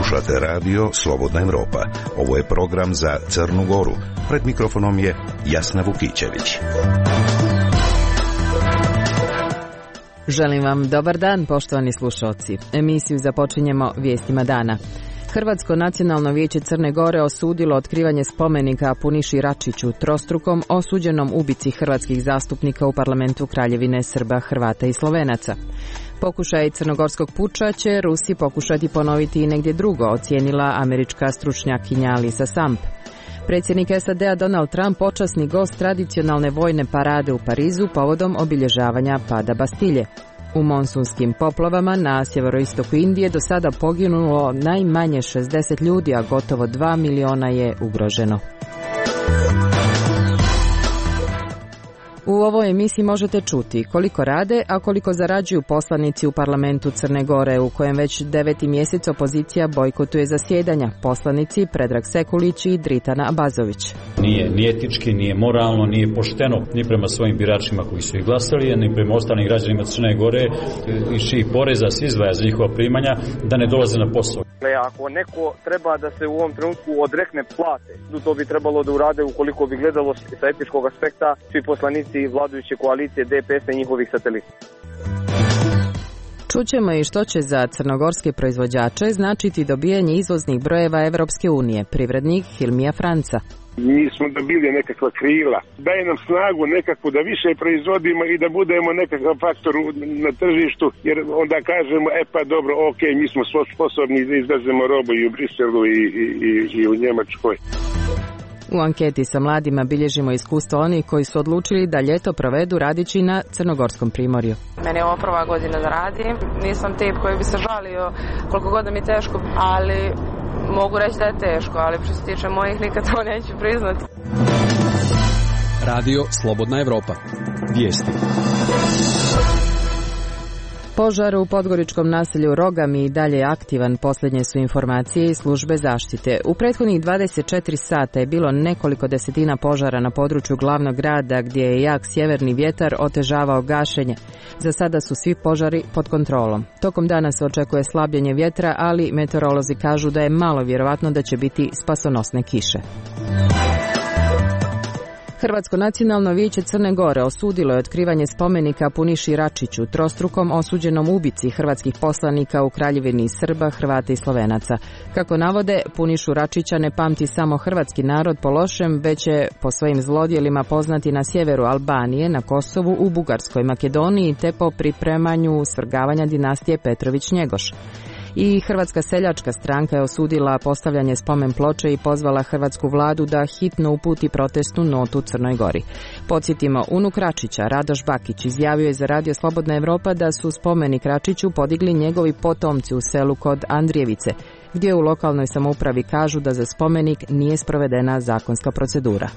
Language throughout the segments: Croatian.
Slušate radio Slobodna Evropa. Ovo je program za Crnu Goru. Pred mikrofonom je Jasna Vukićević. Želim vam dobar dan, poštovani slušalci. Emisiju započinjemo vijestima dana. Hrvatsko nacionalno vijeće Crne Gore osudilo otkrivanje spomenika Puniši Račiću, trostrukom osuđenom ubici hrvatskih zastupnika u parlamentu Kraljevine Srba, Hrvata i Slovenaca. Pokušaj crnogorskog puča će Rusi pokušati ponoviti i negdje drugo, ocijenila američka stručnjakinja Lisa Samp. Predsjednik SAD-a Donald Trump počasni gost tradicionalne vojne parade u Parizu povodom obilježavanja pada Bastilje. U monsunskim poplavama na sjeveroistoku Indije do sada poginulo najmanje 60 ljudi, a gotovo 2 miliona je ugroženo. U ovoj emisiji možete čuti koliko rade, a koliko zarađuju poslanici u parlamentu Crne Gore, u kojem već 9. mjesec opozicija bojkotuje zasjedanja. Poslanici Predrag Sekulić i Dritana Abazović. Nije etički, nije moralno, nije pošteno ni prema svojim biračima koji su ih glasali, ni prema ostalim građanima Crne Gore iz čijih poreza se izdvaja za njihova primanja, da ne dolaze na posao. Ako neko treba da se u ovom trenutku odrekne plate, to bi trebalo da urade ukoliko bi gledalo sa etičkog aspekta svi poslanici vladajuće koalicije DPS i njihovih satelita. Čućemo i što će za crnogorske proizvođače značiti dobijanje izvoznih brojeva Evropske unije. Privrednik Hilmija Franca. Mi smo dobili nekakva krila, daje nam snagu nekakvu da više proizvodimo i da budemo nekakav faktor na tržištu, jer onda kažemo, pa dobro, ok, mi smo sposobni da izvezemo robu i u Briselu i u Njemačkoj. U anketi sa mladima bilježimo iskustvo onih koji su odlučili da ljeto provedu radići na crnogorskom primorju. Meni je ovo prva godina da radim, nisam tip koji bi se žalio koliko god mi je teško, ali mogu reći da je teško, ali što se tiče mojih nikad to neću priznati. Radio Slobodna Evropa. Vijesti. Požar u podgoričkom naselju Rogami i dalje je aktivan, posljednje su informacije iz službe zaštite. U prethodnih 24 sata je bilo nekoliko desetina požara na području glavnog grada gdje je jak sjeverni vjetar otežavao gašenje. Za sada su svi požari pod kontrolom. Tokom dana se očekuje slabljenje vjetra, ali meteorolozi kažu da je malo vjerovatno da će biti spasonosne kiše. Hrvatsko nacionalno vijeće Crne Gore osudilo je otkrivanje spomenika Puniši Račiću, trostrukom osuđenom ubici hrvatskih poslanika u Kraljevini Srba, Hrvata i Slovenaca. Kako navode, Punišu Račića ne pamti samo hrvatski narod po lošem, već je po svojim zlodjelima poznati na sjeveru Albanije, na Kosovu, u Bugarskoj, Makedoniji te po pripremanju svrgavanja dinastije Petrović-Njegoš. I Hrvatska seljačka stranka je osudila postavljanje spomen ploče i pozvala hrvatsku vladu da hitno uputi protestnu notu Crnoj Gori. Podsjetimo, unuk Račića, Radoš Bakić, izjavio je za Radio Slobodna Evropa da su spomenik Račiću podigli njegovi potomci u selu kod Andrijevice, gdje u lokalnoj samoupravi kažu da za spomenik nije sprovedena zakonska procedura.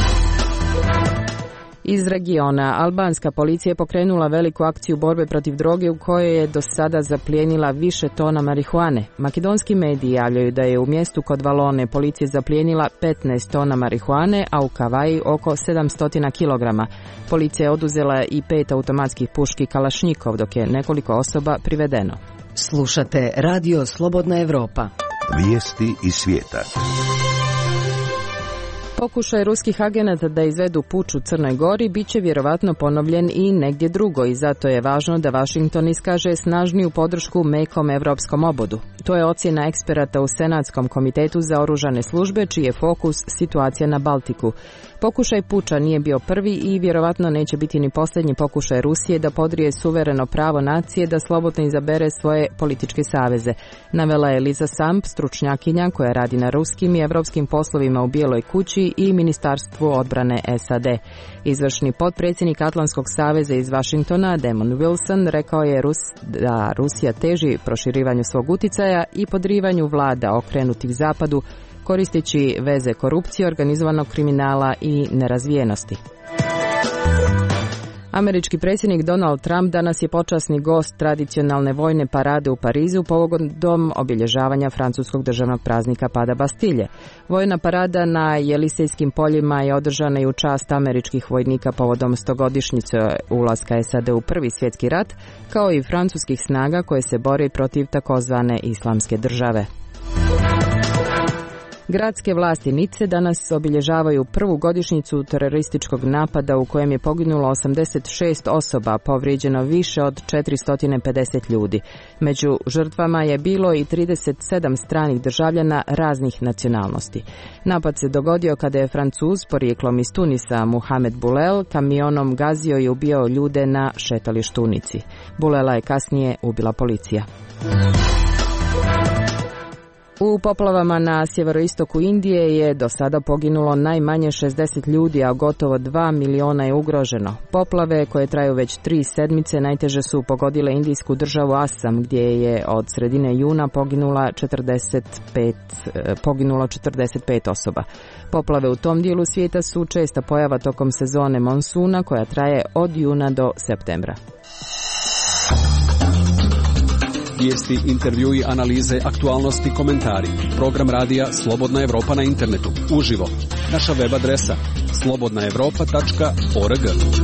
Iz regiona, albanska policija je pokrenula veliku akciju borbe protiv droge u kojoj je do sada zaplijenila više tona marihuane. Makedonski mediji javljaju da je u mjestu kod Valone policija zaplijenila 15 tona marihuane, a u Kavaji oko 700 kilograma. Policija je oduzela i 5 automatskih puški Kalašnjikov, dok je nekoliko osoba privedeno. Slušate Radio Slobodna Evropa. Vijesti iz svijeta. Pokušaj ruskih agenata da izvedu puč u Crnoj Gori bit će vjerovatno ponovljen i negdje drugo i zato je važno da Washington iskaže snažniju podršku mekom evropskom obodu. To je ocjena eksperata u Senatskom komitetu za oružane službe, čiji je fokus situacija na Baltiku. Pokušaj puča nije bio prvi i vjerovatno neće biti ni posljednji pokušaj Rusije da podrije suvereno pravo nacije da slobodno izabere svoje političke saveze. Navela je Lisa Samp, stručnjakinja koja radi na ruskim i evropskim poslovima u Bijeloj kući i Ministarstvu odbrane SAD. Izvršni potpredsjednik Atlantskog saveza iz Washingtona, Damon Wilson, rekao je da Rusija teži proširivanju svog uticaja i podrivanju vlada okrenutih zapadu, koristeći veze korupcije, organizovanog kriminala i nerazvijenosti. Američki predsjednik Donald Trump danas je počasni gost tradicionalne vojne parade u Parizu povodom obilježavanja francuskog državnog praznika pada Bastilje. Vojna parada na Jelisejskim poljima je održana i u čast američkih vojnika povodom 100-godišnjice ulaska SAD u Prvi svjetski rat, kao i francuskih snaga koje se bore protiv takozvane islamske države. Gradske vlasti Nice danas obilježavaju prvu godišnjicu terorističkog napada u kojem je poginulo 86 osoba, povrijeđeno više od 450 ljudi. Među žrtvama je bilo i 37 stranih državljana raznih nacionalnosti. Napad se dogodio kada je Francuz porijeklom iz Tunisa Mohamed Boulel kamionom gazio i ubijao ljude na šetalištu u Nici. Boulela je kasnije ubila policija. U poplavama na sjeveroistoku Indije je do sada poginulo najmanje 60 ljudi, a gotovo 2 miliona je ugroženo. Poplave koje traju već 3 sedmice najteže su pogodile indijsku državu Asam, gdje je od sredine juna poginulo 45 osoba. Poplave u tom dijelu svijeta su česta pojava tokom sezone monsuna koja traje od juna do septembra. Vijesti, intervjui, analize, aktualnosti, komentari. Program radija Slobodna Evropa na internetu. Uživo. Naša web adresa slobodnaevropa.org.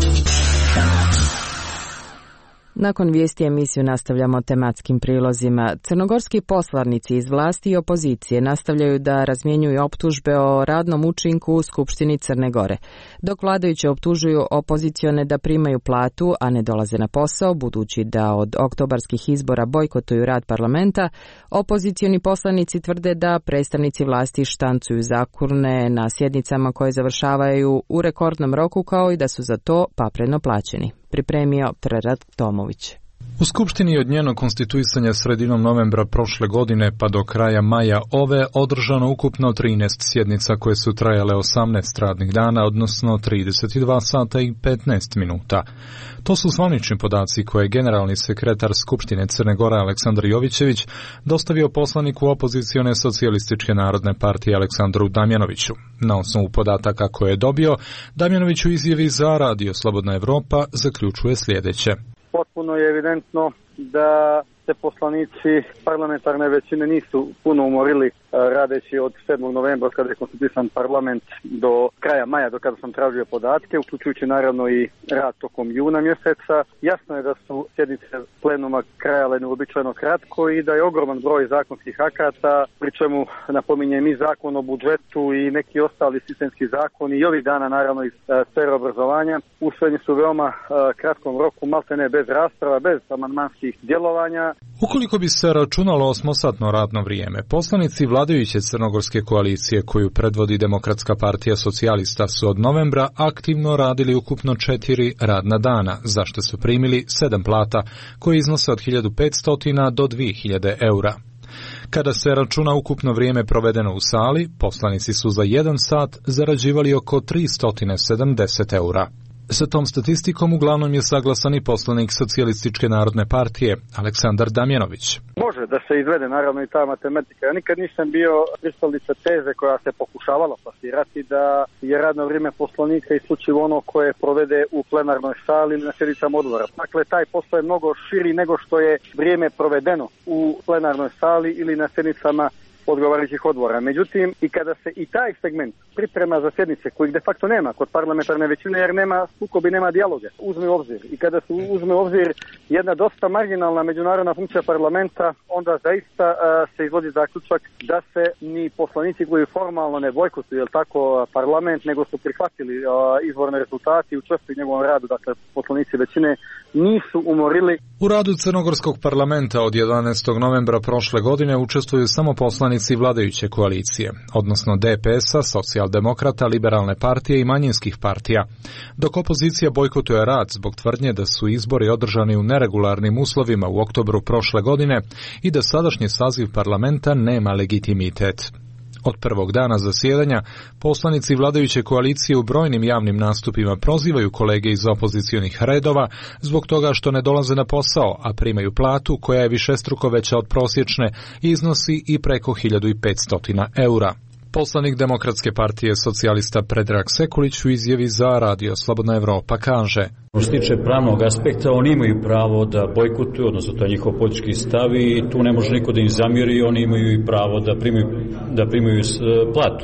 Nakon vijesti emisiju nastavljamo tematskim prilozima. Crnogorski poslanici iz vlasti i opozicije nastavljaju da razmjenjuju optužbe o radnom učinku u Skupštini Crne Gore. Dok vladajući optužuju opozicione da primaju platu, a ne dolaze na posao, budući da od oktobarskih izbora bojkotuju rad parlamenta, opozicioni poslanici tvrde da predstavnici vlasti štancuju zakone na sjednicama koje završavaju u rekordnom roku, kao i da su za to papreno plaćeni. Pripremio Predrag Tomović. U Skupštini od njenog konstituisanja sredinom novembra prošle godine pa do kraja maja ove održano ukupno 13 sjednica koje su trajale 18 radnih dana, odnosno 32 sata i 15 minuta. To su zvanični podaci koje je generalni sekretar Skupštine Crne Gore Aleksandar Jovićević dostavio poslaniku opozicione socijalističke narodne partije Aleksandru Damjanoviću. Na osnovu podataka koje je dobio, Damjanović u izjavi za Radio Slobodna Evropa zaključuje sljedeće. Potpuno je evidentno da se poslanici parlamentarne većine nisu puno umorili radeći od 7. novembra kada je konstituisan parlament do kraja maja, do kada sam tražio podatke, uključujući naravno i rad tokom juna mjeseca. Jasno je da su sjednice plenuma trajale neuobičajeno kratko i da je ogroman broj zakonskih akata, pri čemu napominjem i zakon o budžetu i neki ostali sistemski zakoni i ovih dana naravno iz sfere obrazovanja usvojeni su u veoma kratkom roku, maltene bez rasprava, bez amandmanskih djelovanja. Ukoliko bi se računalo 8-satno radno vrijeme, poslanici vladajuće crnogorske koalicije koju predvodi Demokratska partija socijalista su od novembra aktivno radili ukupno 4 radna dana, za što su primili 7 plata koje iznose od 1500 do 2000 eura. Kada se računa ukupno vrijeme provedeno u sali, poslanici su za 1 sat zarađivali oko 370 eura. Sa tom statistikom uglavnom je saglasan i poslanik Socijalističke narodne partije Aleksandar Damjanović. Može da se izvede naravno i ta matematika. Ja nikad nisam bio pristalica teze koja se pokušavala plasirati da je radno vrijeme poslanika isključivo ono koje provede u plenarnoj sali ili na sjednicama odbora. Dakle, taj posao je mnogo širi nego što je vrijeme provedeno u plenarnoj sali ili na sjednicama odgovarajućih odbora. Međutim, i kada se i taj segment priprema za sjednice kojih de facto nema kod parlamentarne većine jer nema sukobi, nema dijaloga, uzme u obzir. I kada se uzme u obzir jedna dosta marginalna međunarodna funkcija parlamenta, onda zaista se izvodi zaključak da se ni poslanici koji formalno ne bojkotuju, jel tako, parlament, nego su prihvatili izborne rezultate i učestvuju u njegovom radu, dakle poslanici većine nisu umorili. U radu Crnogorskog parlamenta od 11. novembra prošle godine učestvuju samo poslanici vladajuće koalicije, odnosno DPS-a, Socijaldemokrata, Liberalne partije i manjinskih partija, dok opozicija bojkotuje rad zbog tvrdnje da su izbori održani u neregularnim uslovima u oktobru prošle godine i da sadašnji saziv parlamenta nema legitimitet. Od prvog dana zasjedanja, poslanici vladajuće koalicije u brojnim javnim nastupima prozivaju kolege iz opozicionih redova zbog toga što ne dolaze na posao, a primaju platu koja je višestruko veća od prosječne i iznosi i preko 1500 eura. Poslanik Demokratske partije socijalista Predrag Sekulić u izjavi za Radio Slobodna Evropa kaže: Što se tiče pravnog aspekta, oni imaju pravo da bojkotuju, odnosno to je njihov politički stav i tu ne može niko da im zamjeri, oni imaju i pravo da primaju platu.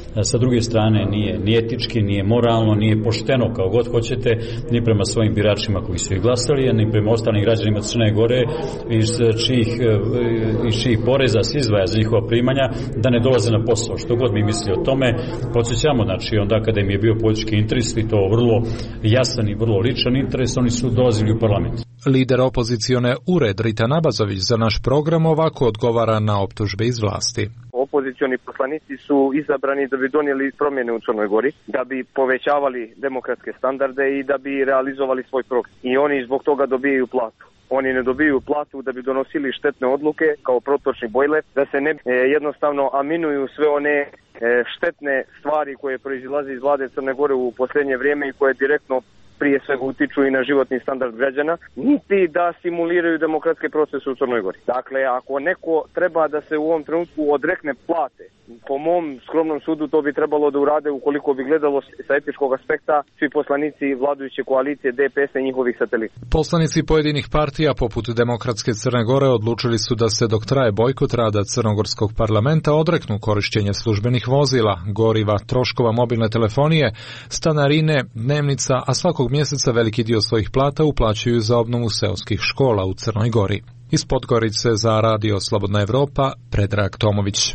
sa druge strane nije etički, nije moralno, nije pošteno, kao god hoćete, ni prema svojim biračima koji su ih glasali, ni prema ostalim građanima Crne Gore iz čijih poreza se izdvaja za njihova primanja, da ne dolaze na posao. Što god mi misli o tome, podsjećamo, znači onda kada im je bio politički interes i to vrlo jasan i vrlo ličan interes, oni su dolazili u parlament. Lider opozicione URED Rita Nabazović za naš program ovako odgovara na optužbe iz vlasti. Opozicioni poslanici su izabrani da bi donijeli promjene u Crnoj Gori, da bi povećavali demokratske standarde i da bi realizovali svoj program. I oni zbog toga dobijaju platu. Oni ne dobiju platu da bi donosili štetne odluke kao protočni bojler, da se ne jednostavno aminuju sve one štetne stvari koje proizilaze iz vlade Crne Gore u posljednje vrijeme i koje direktno prije svega utiču i na životni standard građana, niti da simuliraju demokratske procese u Crnoj Gori. Dakle, ako neko treba da se u ovom trenutku odrekne plate, po mom skromnom sudu to bi trebalo da urade ukoliko bi gledalo sa etičkog aspekta svi poslanici vladajuće koalicije DPS i njihovih satelita. Poslanici pojedinih partija poput Demokratske Crne Gore odlučili su da se dok traje bojkot rada Crnogorskog parlamenta odreknu korištenja službenih vozila, goriva, troškova mobilne telefonije, stanarine, dnevnica, a svakog mjeseca veliki dio svojih plata uplaćuju za obnovu seoskih škola u Crnoj Gori. Iz Podgorice za Radio Slobodna Evropa, Predrag Tomović.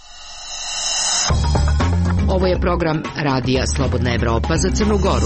Ovo je program Radija Slobodna Evropa za Crnu Goru.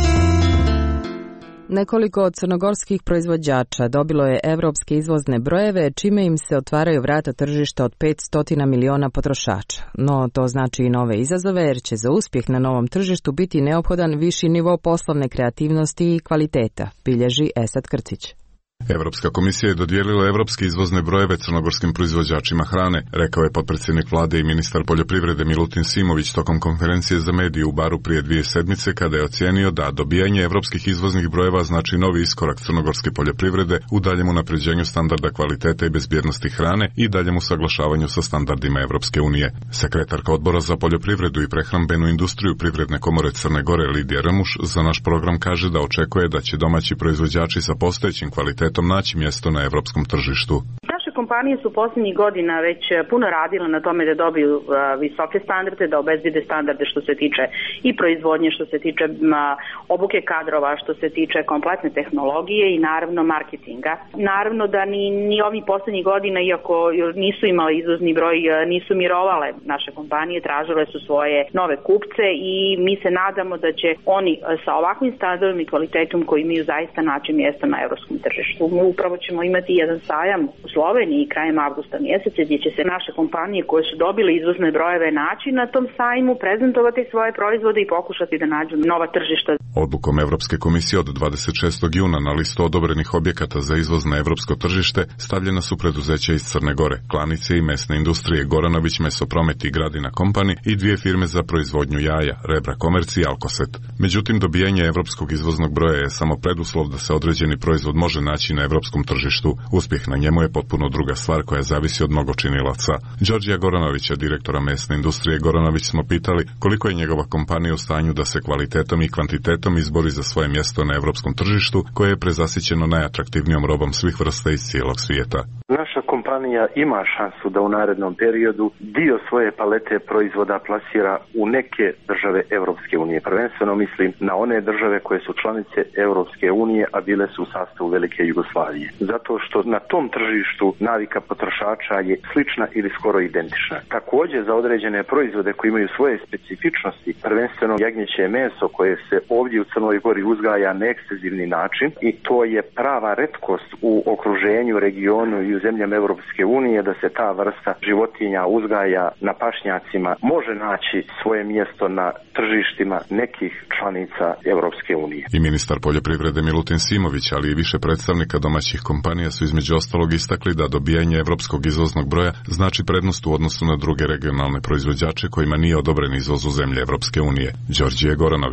Nekoliko od crnogorskih proizvođača dobilo je evropske izvozne brojeve, čime im se otvaraju vrata tržišta od 500 miliona potrošača. No to znači i nove izazove, jer će za uspjeh na novom tržištu biti neophodan viši nivo poslovne kreativnosti i kvaliteta, bilježi Esad Krcić. Europska komisija je dodijelila evropske izvozne brojeve crnogorskim proizvođačima hrane, rekao je potpredsjednik vlade i ministar poljoprivrede Milutin Simović tokom konferencije za medije u Baru prije 2 sedmice, kada je ocijenio da dobijanje evropskih izvoznih brojeva znači novi iskorak crnogorske poljoprivrede u daljem unapređenju standarda kvalitete i bezbjednosti hrane i daljem usaglašavanju sa standardima Evropske unije. Sekretarka odbora za poljoprivredu i prehrambenu industriju Privredne komore Crne Gore Lidija Rmuš za naš program kaže da očekuje da će domaći proizvođači sa postojećim kvalitetom naći mjesto na evropskom tržištu. Kompanije su posljednjih godina već puno radile na tome da dobiju visoke standarde, da obezbede standarde što se tiče i proizvodnje, što se tiče obuke kadrova, što se tiče kompletne tehnologije i naravno marketinga. Naravno da ni ovih posljednjih godina, iako nisu imali izvozni broj, nisu mirovale naše kompanije, tražile su svoje nove kupce i mi se nadamo da će oni sa ovakvim standardom i kvalitetom koji imaju zaista naći mjesto na evropskom tržištu. Upravo ćemo imati jedan sajam u Sloveniji i krajem avgusta mjeseca gdje će se naše kompanije koje su dobile izvozne brojeve naći na tom sajmu, prezentovati svoje proizvode i pokušati da nađu nova tržišta. Odlukom Evropske komisije od 26. juna na listu odobrenih objekata za izvoz na evropsko tržište stavljena su preduzeća iz Crne Gore, klanice i mesne industrije Goranović Mesopromet i Gradina Company i 2 firme za proizvodnju jaja, Rebra Commerce i Alkoset. Međutim, dobijanje evropskog izvoznog broja je samo preduslov da se određeni proizvod može naći na evropskom tržištu. Uspjeh na njemu je potpuno druga stvar koja zavisi od mnogo činilaca. Đorđija Goranovića, direktora mesne industrije Goranović, smo pitali koliko je njegova kompanija u stanju da se kvalitetom i kvantitetom izbori za svoje mjesto na evropskom tržištu, koje je prezasićeno najatraktivnijom robom svih vrsta iz cijelog svijeta. Naša kompanija ima šansu da u narednom periodu dio svoje palete proizvoda plasira u neke države Europske unije. Prvenstveno mislim na one države koje su članice Europske unije, a bile su u sastavu Velike Jugoslavije. Zato što na tom tržištu navika potrošača je slična ili skoro identična. Također za određene proizvode koji imaju svoje specifičnosti, prvenstveno jagnjeće meso koje se ovdje u Crnoj Gori uzgaja na ekstenzivni način i to je prava retkost u okruženju, regionu i u zemljama Europske unije da se ta vrsta životinja uzgaja na pašnjacima može naći svoje mjesto na tržištima nekih članica Europske unije. I ministar poljoprivrede Milutin Simović, ali i više predstavnika domaćih kompanija su između ostalog istakli da dobijanje evropskog izvoznog broja znači prednost u odnosu na druge regionalne proizvođače kojima nije odobren izvoz u zemlje Evropske unije. Đorđije Goranović.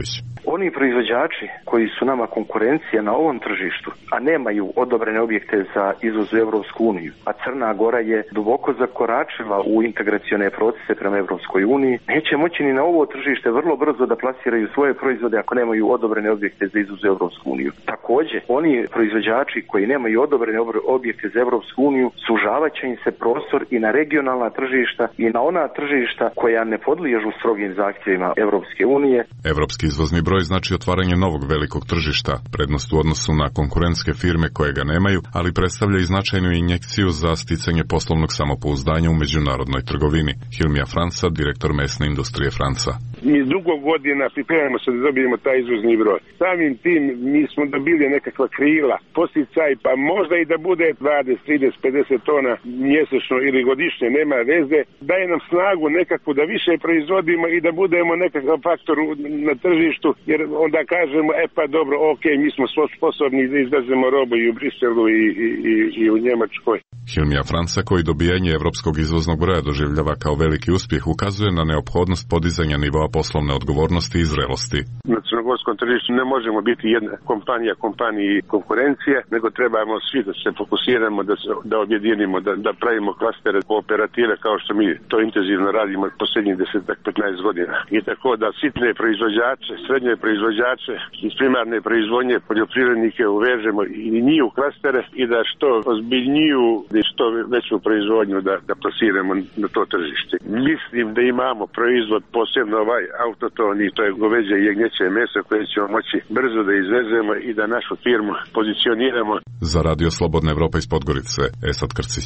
Oni proizvođači koji su nama konkurencija na ovom tržištu, a nemaju odobrene objekte za izvoz u Evropsku uniju, a Crna Gora je duboko zakoračila u integracione procese prema Evropskoj uniji, neće moći ni na ovo tržište vrlo brzo da plasiraju svoje proizvode ako nemaju odobrene objekte za izvoz u Evropsku uniju. Takođe, oni proizvođači koji nemaju odobrene objekte za Evropsku uniju, sužavat će im se prostor i na regionalna tržišta i na ona tržišta koja ne podliježu strogim zahtjevima Evropske unije. Evropski izvozni broj znači otvaranje novog velikog tržišta, prednost u odnosu na konkurentske firme koje ga nemaju, ali predstavlja i značajnu injekciju za sticanje poslovnog samopouzdanja u međunarodnoj trgovini. Hilmija Franca, direktor mesne industrije Franca. Mi dugo godina pripremamo se da dobijemo taj izvozni broj. Samim tim mi smo dobili nekakva krila, posticaj, pa možda i da bude 20, 30, 50 tona mjesečno ili godišnje, nema veze. Daje nam snagu nekako da više proizvodimo i da budemo nekakav faktor na tržištu, jer onda kažemo, pa dobro, ok, mi smo sposobni da izvezemo robu i u Briselu i u Njemačkoj. Hilmija Franca, koji dobijanje evropskog izvoznog broja doživljava kao veliki uspjeh, ukazuje na neophodnost podizanja nivoa poslovne odgovornosti i zrelosti. Na crnogorskom tržištu ne možemo biti jedna kompaniji konkurencije, nego trebamo svi da se fokusiramo, da objedinimo, da pravimo klastere kooperative kao što mi to intenzivno radimo posljednjih 10-15 godina. I tako da sitne proizvođače, srednje proizvođače iz primarne proizvodnje, poljoprivrednike uvežemo i njih u klastere i da što ozbiljniju i što veću proizvodnju da plasiramo na to tržište. Mislim da imamo proizvod, posebno ovaj autoton, i to je goveđe i jagnjeće meso koje ćemo moći brzo da izvezemo i da našu firmu pozicioniramo. Za Radio Slobodna Evropa iz Podgorice, Esad Krcić.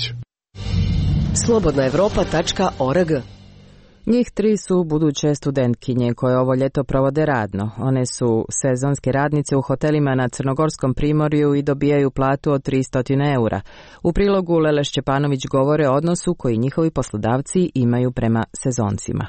slobodnaevropa.org. Njih 3 su buduće studentkinje koje ovo ljeto provode radno. One su sezonske radnice u hotelima na Crnogorskom primorju i dobijaju platu od 300 eura. U prilogu Lele Šćepanović govore o odnosu koji njihovi poslodavci imaju prema sezoncima.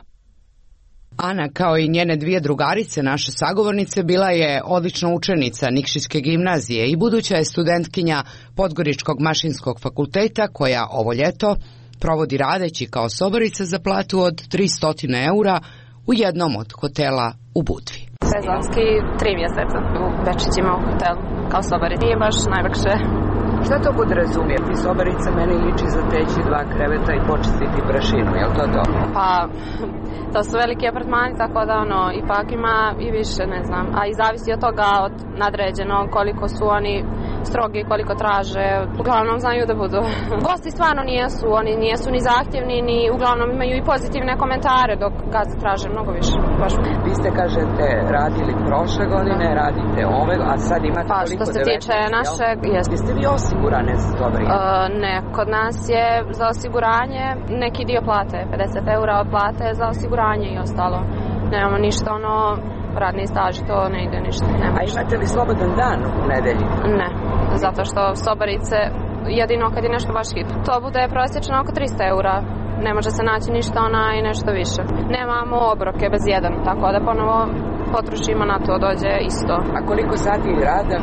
Ana, kao i njene 2 drugarice, naše sagovornice, bila je odlična učenica Nikšićke gimnazije i buduća je studentkinja Podgoričkog mašinskog fakulteta koja ovo ljeto provodi radeći kao sobarica za platu od 300 eura u jednom od hotela u Budvi. Sezonski 3 mjeseca u Bečićima u hotelu kao sobarica. Nije baš najlakše. Šta to podrazumije? Sobarica meni liči za teći 2 kreveta i počistiti prašinu, je li to to? Pa, to su veliki apartmani, tako da ipak ima i više, ne znam. A i zavisi od toga, od nadređenog, koliko su oni strogi, koliko traže. Uglavnom znaju da budu. Gosti stvarno nijesu, oni nijesu ni zahtjevni, ni uglavnom imaju i pozitivne komentare, dok gazde traže mnogo više. Baš. Vi ste, kažete, radili prošle godine, radite ove, a sad imate koliko? Pa, što se tiče našeg, jeste vi osigurane za sobarice? Ne, kod nas je za osiguranje neki dio plate, 50 eura od plate za osiguranje i ostalo. Nemamo ništa, radni staž, to ne ide ništa. A imate li slobodan dan u nedelji? Ne, zato što sobarice, jedino kad je nešto baš hit, to bude prosječno oko 300 eura. Ne može se naći ništa i nešto više. Nemamo obroke bez jedan, tako da ponovo potrošimo na to, dođe isto. A koliko sati rada?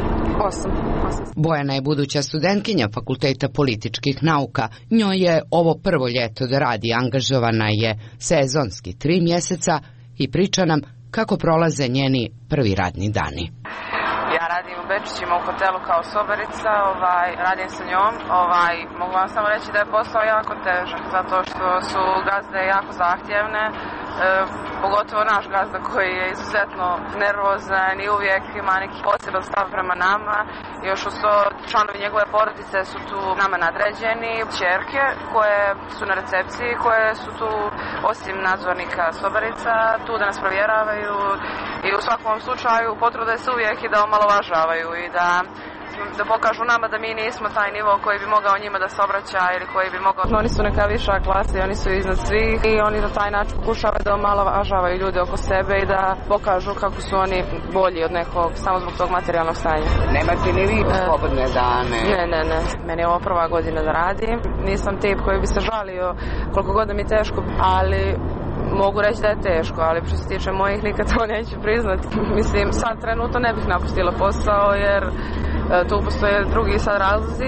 8. Bojana je buduća studentkinja Fakulteta političkih nauka. Njoj je ovo prvo ljeto da radi, angažovana je sezonski 3 mjeseca i priča nam kako prolaze njeni prvi radni dani. Ja radim u Bečićima u hotelu kao sobarica, radim sa njom, mogu vam samo reći da je posao jako težak, zato što su gazde jako zahtjevne, pogotovo naš gazda koji je izuzetno nervozan i uvijek ima neki poseban stav prema nama. Još uz to članovi njegove porodice su tu nama nadređeni, ćerke koje su na recepciji, koje su tu osim nadzornika sobarica, tu da nas provjeravaju i u svakom slučaju potrude se uvijek i da omalovažavaju i da pokažu nama da mi nismo taj nivo koji bi mogao njima da se obraća ili koji bi mogao. Oni su neka viša klasa i oni su iznad svih i oni na taj način pokušavaju da omalovažavaju ljude oko sebe i da pokažu kako su oni bolji od nekog samo zbog tog materijalnog stanja. Nemate ni vi slobodne dane? Ne. Meni je ovo prva godina da radim. Nisam tip koji bi se žalio koliko god da mi je teško, ali mogu reći da je teško, ali što se tiče mojih nikad to neću priznati. Mislim, sad trenutno ne bih napustila posao jer tu postoje drugi sad razlozi,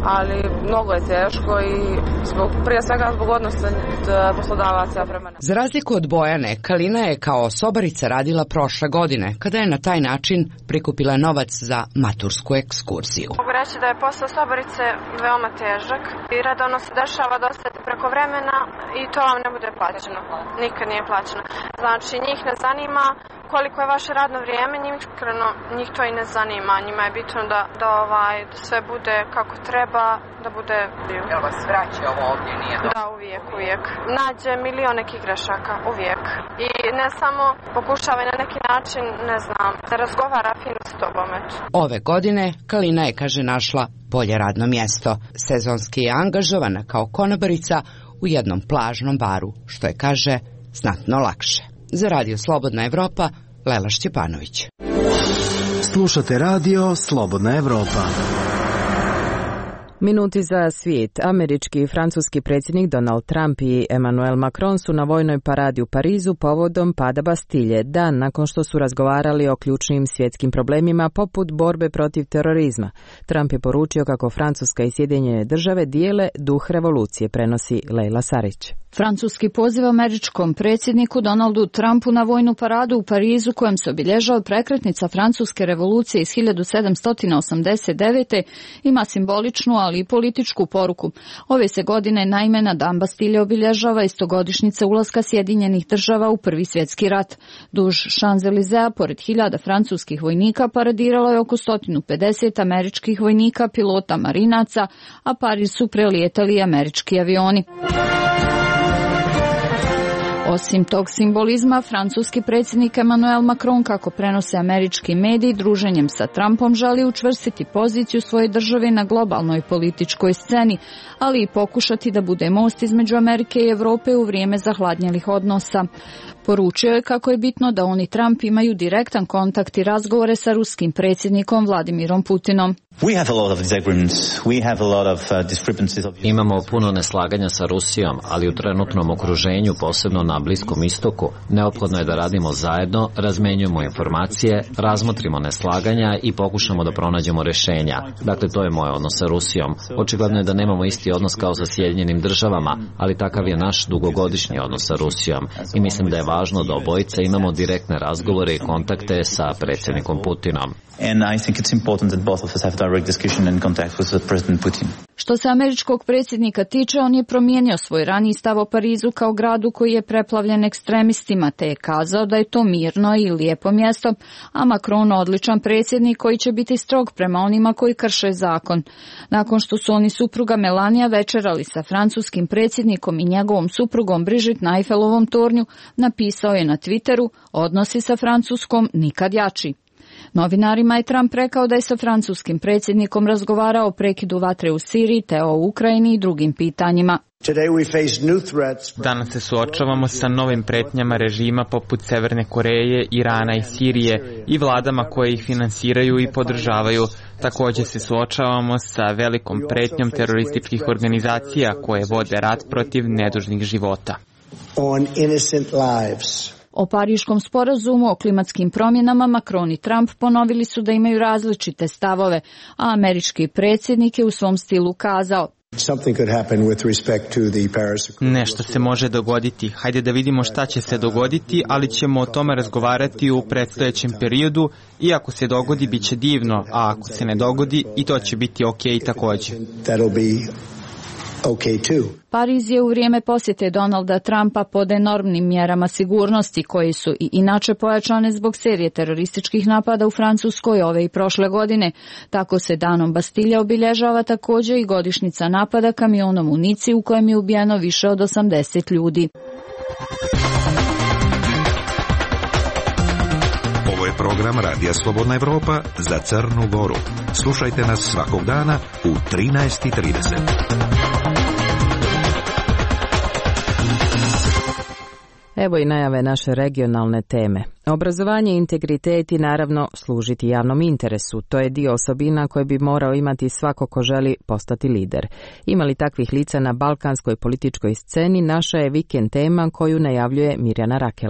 ali mnogo je teško i prije svega zbog odnosa poslodavaca prema nama. Za razliku od Bojane, Kalina je kao sobarica radila prošle godine, kada je na taj način prikupila novac za matursku ekskurziju. Mogu reći da je posao sobarice veoma težak i redovno se dešava da ostajete preko vremena i to vam ne bude plaćeno. Nikad nije plaćeno. Znači, njih ne zanima koliko je vaše radno vrijeme, njih to i ne zanima. Njima je bitno da sve bude kako treba, da bude... Jel vas vraća ovo ovdje, nije to? Da, uvijek. Nađe milion nekih grešaka, uvijek. I ne samo pokušava na neki način, ne znam, da razgovara fino s tobom. Ove godine Kalina je, kaže, našla bolje radno mjesto. Sezonski je angažovana kao konobarica u jednom plažnom baru, što je, kaže, znatno lakše. Za Radio Slobodna Evropa, Lela Šćepanović. Slušate Radio Slobodna Evropa. Minuti za svijet. Američki i francuski predsjednik Donald Trump i Emmanuel Macron su na vojnoj paradi u Parizu povodom pada Bastilje, dan nakon što su razgovarali o ključnim svjetskim problemima poput borbe protiv terorizma. Trump je poručio kako Francuska i Sjedinjene Države dijele duh revolucije, prenosi Lejla Sarić. Francuski poziv američkom predsjedniku Donaldu Trumpu na vojnu paradu u Parizu, kojem se obilježava prekretnica francuske revolucije iz 1789. ima simboličnu, ali i političku poruku. Ove se godine naime na Dan Bastilje obilježava istogodišnjica ulaska Sjedinjenih Država u Prvi svjetski rat. Duž Champs-Élysées, pored 1000 francuskih vojnika, paradiralo je oko 150 američkih vojnika, pilota, marinaca, a Pariz su prelijetali američki avioni. Osim tog simbolizma, francuski predsjednik Emmanuel Macron, kako prenose američki mediji, druženjem sa Trumpom želi učvrstiti poziciju svoje države na globalnoj političkoj sceni, ali i pokušati da bude most između Amerike i Europe u vrijeme zahladnjelih odnosa. Poručio je kako je bitno da on i Trump imaju direktan kontakt i razgovore sa ruskim predsjednikom Vladimirom Putinom. Imamo puno neslaganja sa Rusijom, ali u trenutnom okruženju, posebno na Bliskom istoku, neophodno je da radimo zajedno, razmenjujemo informacije, razmotrimo neslaganja i pokušamo da pronađemo rješenja. Dakle, to je moj odnos sa Rusijom. Očigledno je da nemamo isti odnos kao sa Sjedinjenim Državama, ali takav je naš dugogodišnji odnos sa Rusijom. I mislim da je važno da obojice imamo direktne razgovore i kontakte sa predsjednikom Putinom. Što se američkog predsjednika tiče, on je promijenio svoj raniji stav o Parizu kao gradu koji je preplavljen ekstremistima, te je kazao da je to mirno i lijepo mjesto, a Macron odličan predsjednik koji će biti strog prema onima koji krše zakon. Nakon što su oni supruga Melania večerali sa francuskim predsjednikom i njegovom suprugom Brigitte na Eiffelovom tornju, napisao je na Twitteru: odnosi sa Francuskom nikad jači. Novinarima je Trump rekao da je sa francuskim predsjednikom razgovarao o prekidu vatre u Siriji te o Ukrajini i drugim pitanjima. Danas se suočavamo sa novim pretnjama režima poput Severne Koreje, Irana i Sirije i vladama koje ih finansiraju i podržavaju. Također se suočavamo sa velikom pretnjom terorističkih organizacija koje vode rat protiv nedužnih života. O Pariškom sporazumu o klimatskim promjenama Macron i Trump ponovili su da imaju različite stavove, a američki predsjednik je u svom stilu kazao: nešto se može dogoditi. Hajde da vidimo šta će se dogoditi, ali ćemo o tome razgovarati u predstojećem periodu i ako se dogodi, bit će divno, a ako se ne dogodi, i to će biti okej također. Pariz je u vrijeme posjete Donalda Trumpa pod enormnim mjerama sigurnosti koje su i inače pojačane zbog serije terorističkih napada u Francuskoj ove i prošle godine. Tako se danom Bastilje obilježava također i godišnjica napada kamionom u Nici u kojem je ubijeno više od 80 ljudi. Ovo je program Radija Slobodna Evropa za Crnu Goru. Slušajte nas svakog dana u 13:30. Evo i najave naše regionalne teme. Obrazovanje i integritet i naravno služiti javnom interesu. To je dio osobina koje bi morao imati svako ko želi postati lider. Ima li takvih lica na balkanskoj političkoj sceni, naša je vikend tema koju najavljuje Mirjana Rakela.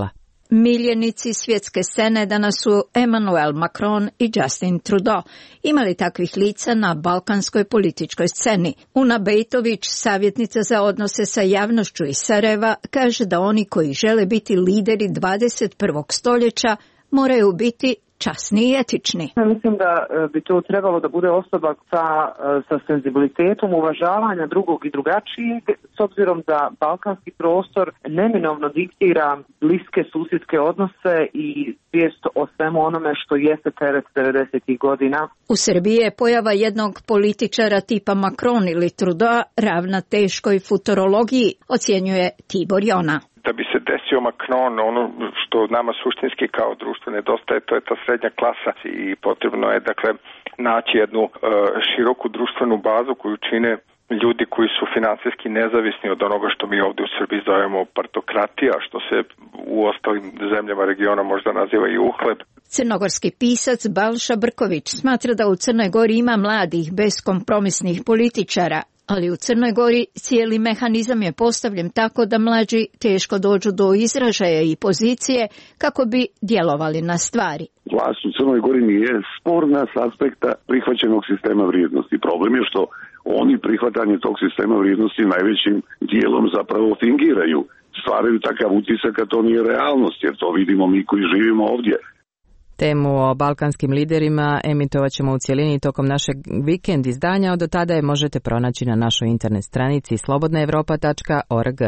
Miljenici svjetske scene danas su Emmanuel Macron i Justin Trudeau. Ima li takvih lica na balkanskoj političkoj sceni? Una Bejtović, savjetnica za odnose sa javnošću iz Sarajeva, kaže da oni koji žele biti lideri 21. stoljeća moraju biti časni i etični. Mislim da bi to trebalo da bude osoba sa senzibilitetom uvažavanja drugog i drugačijeg, s obzirom da balkanski prostor neminovno diktira bliske susjedske odnose i svijest o svemu onome što jeste teret 90. godina. U Srbiji je pojava jednog političara tipa Macron ili Trudeau ravna teškoj futurologiji, ocjenjuje Tibor Jona. Da bi se desio Macron, ono što nama suštinski kao društvo nedostaje, to je ta srednja klasa i potrebno je dakle naći jednu široku društvenu bazu koju čine ljudi koji su finansijski nezavisni od onoga što mi ovdje u Srbiji zovemo partokratija, što se u ostalim zemljama regiona možda naziva i uhleb. Crnogorski pisac Balša Brković smatra da u Crnoj Gori ima mladih beskompromisnih političara, ali u Crnoj Gori cijeli mehanizam je postavljen tako da mlađi teško dođu do izražaja i pozicije kako bi djelovali na stvari. Vlast u Crnoj Gori nije sporna s aspekta prihvaćenog sistema vrijednosti. Problem je što oni prihvatanje tog sistema vrijednosti najvećim dijelom zapravo fingiraju. Stvaraju takav utisak, a to nije realnost, jer to vidimo mi koji živimo ovdje. Temu o balkanskim liderima emitovat ćemo u cjelini tokom našeg vikend izdanja, od tada je možete pronaći na našoj internet stranici slobodnaevropa.org.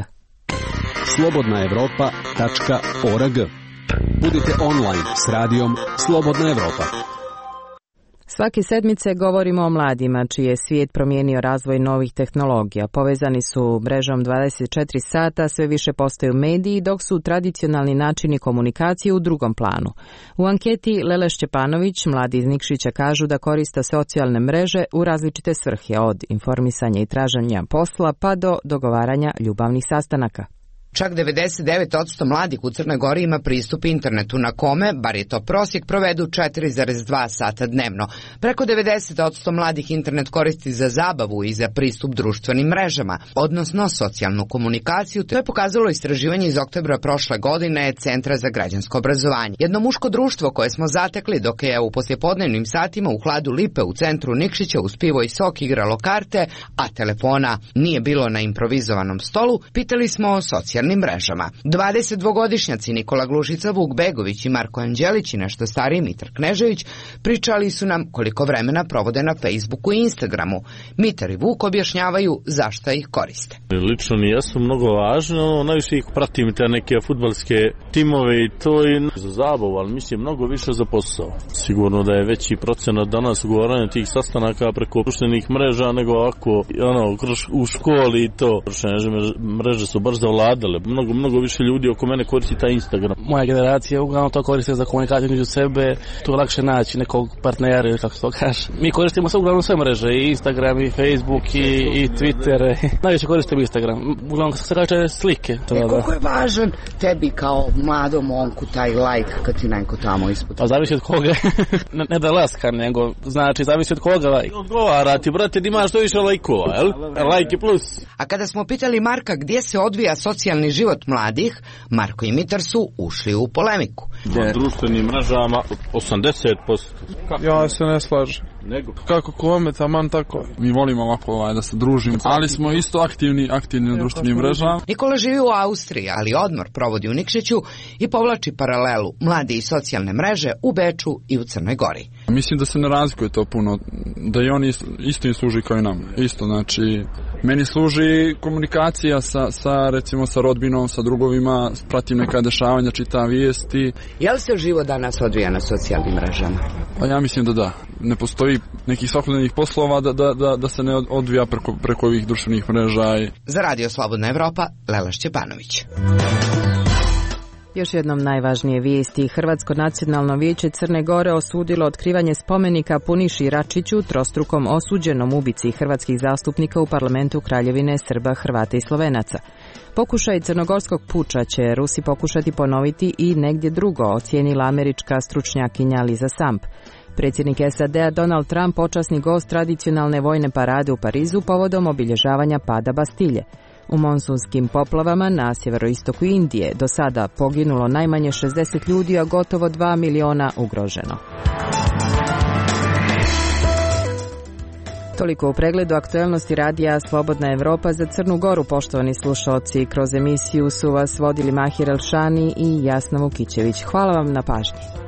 slobodnaevropa.org. Budite online s radijom Slobodna Evropa. Svake sedmice govorimo o mladima čiji je svijet promijenio razvoj novih tehnologija. Povezani su mrežom 24 sata, sve više postaju mediji, dok su tradicionalni načini komunikacije u drugom planu. U anketi Lele Šćepanović, mladi iz Nikšića, kažu da koriste socijalne mreže u različite svrhe, od informisanja i traženja posla pa do dogovaranja ljubavnih sastanaka. Čak 99% mladih u Crnoj Gori ima pristup internetu na kome, bar je to prosjek, provedu 4,2 sata dnevno. Preko 90% mladih internet koristi za zabavu i za pristup društvenim mrežama, odnosno socijalnu komunikaciju. To je pokazalo istraživanje iz oktobra prošle godine Centra za građansko obrazovanje. Jedno muško društvo koje smo zatekli dok je u poslijepodnevnim satima u hladu Lipe u centru Nikšića uz pivo i sok igralo karte, a telefona nije bilo na improvizovanom stolu, pitali smo o socijalnim mrežama. 22-godišnjaci Nikola Glušica, Vuk Begović i Marko Anđelić i nešto stariji Mitar Knežević pričali su nam koliko vremena provode na Facebooku i Instagramu. Mitar i Vuk objašnjavaju zašto ih koriste. Lično mi jesu mnogo važno, najviše ih pratim te neke fudbalske timove i to i za zabavu, ali mislim mnogo više za posao. Sigurno da je veći procenat danas ugovaranja tih sastanaka preko društvenih mreža nego ovako u školi i to. Mreže su baš zavladale. Mnogo više ljudi oko mene koristi taj Instagram. Moja generacija uglavnom to koriste za komunikaciju među sebe, to je lakše naći nekog partnera ili kako se to kaže. Mi koristimo uglavnom sve mreže, i Instagram, i Facebook, i Twitter. Najviše koristim Instagram. Uglavnom se kaže slike. Koliko je važan tebi kao mladom momku taj like kad ti neko tamo ispod? Pa zavisi od koga. Ne da laska, nego znači zavisi od koga like. Odgovara ti, brate, ti imaš što više lajkova, jel? Like je plus. A kada smo pitali Marka gdje se odvija socijalni život mladih, Marko i Mitar su ušli u polemiku. Na društvenim mrežama 80%. Ja se ne slažem. Nego? Kako kome, taman tako. Mi volimo ovako da se družimo, ali smo isto aktivni na društvenim mrežama. Nikola živi u Austriji, ali odmor provodi u Nikšiću i povlači paralelu mladi i socijalne mreže u Beču i u Crnoj Gori. Mislim da se ne razlikuje to puno, da i oni isto im služi kao i nam. Isto, znači, meni služi komunikacija recimo sa rodbinom, sa drugovima, pratim neka dešavanja, čitam vijesti. Je li se život danas odvija na socijalnim mrežama? Pa ja mislim da. Ne postoji nekih svakodnevnih poslova da se ne odvija preko ovih društvenih mreža. Za Radio Slobodna Evropa, Lela Šćepanović. Još jednom najvažnije vijesti. Hrvatsko nacionalno vijeće Crne Gore osudilo otkrivanje spomenika Puniši Račiću, trostrukom osuđenom ubici hrvatskih zastupnika u parlamentu Kraljevine Srba, Hrvata i Slovenaca. Pokušaj crnogorskog puča će Rusi pokušati ponoviti i negdje drugo, ocijenila američka stručnjakinja Liza Samp. Predsjednik SAD-a Donald Trump počasni gost tradicionalne vojne parade u Parizu povodom obilježavanja pada Bastilje. U monsunskim poplavama na sjeveroistoku Indije do sada poginulo najmanje 60 ljudi, a gotovo 2 miliona ugroženo. Toliko u pregledu aktuelnosti radija Slobodna Evropa za Crnu Goru. Poštovani slušaoci, kroz emisiju su vas vodili Mahir Elšani i Jasna Vukićević. Hvala vam na pažnji.